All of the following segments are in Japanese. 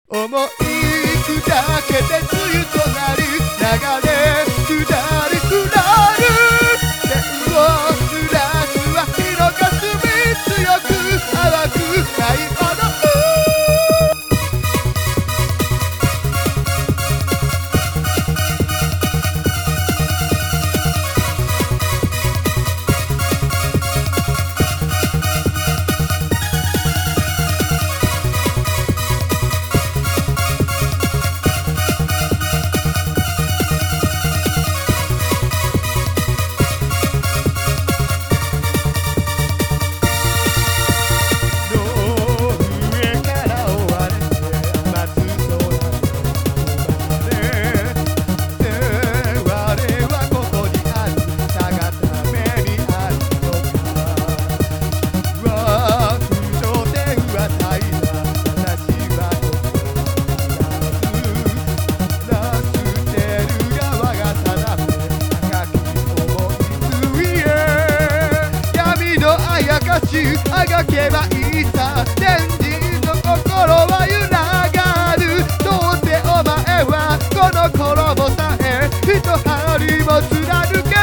思い砕けて梅雨となり流れ下り降らる天を濡らすは火の霞強く淡くないほどあがけばいいさ天神の心は揺らがるどうせお前はこの衣さえ一針も貫け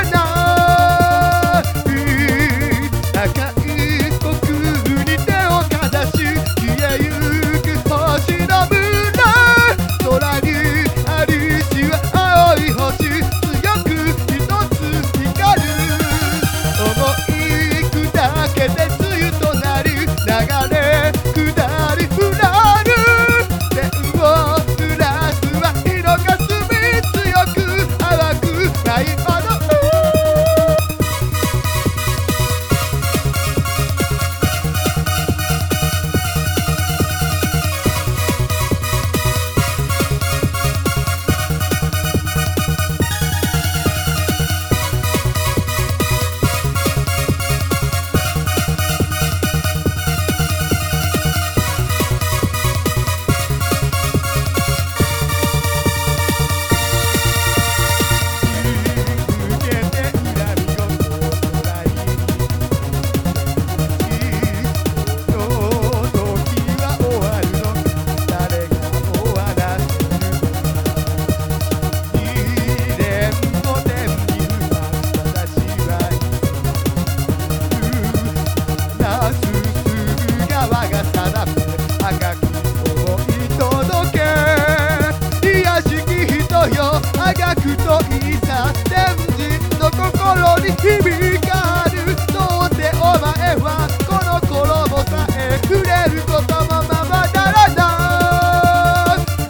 ない赤い国に手をかざし消えゆく星の村空にありしは青い星強く一つ光る思い砕けて流れ下り降らる天を濡らすは火の霞強く淡くないほどあがくといいさ天神の心に響かるどうせお前はこの衣さえ触れることもままならない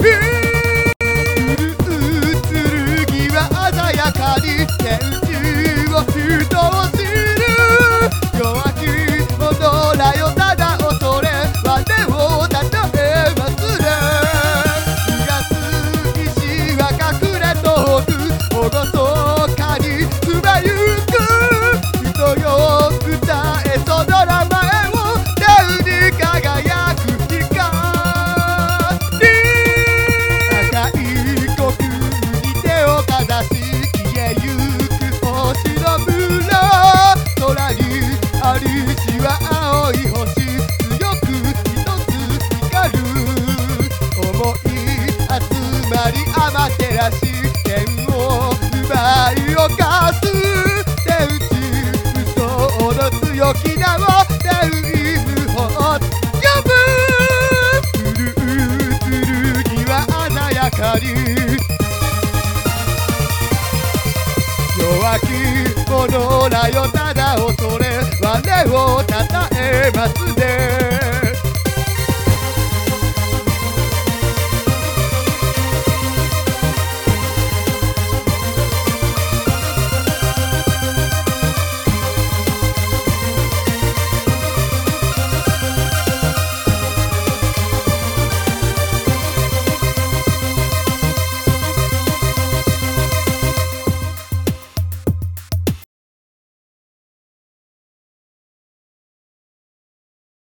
剣は鮮やかに天神を人を知る弱き者らよただ恐れ我をたとえますれおごそかにつばゆく人よ歌えその名前を天に輝く光赤い虚空に手をかざし消えゆく星の村空にありしは青い星強く一つ光る思い集まり天照らし天を奪い犯す手打ち嘘の強き名を天意無法呼ぶ剣は鮮やかに弱き者らよただ恐れ我をたたえます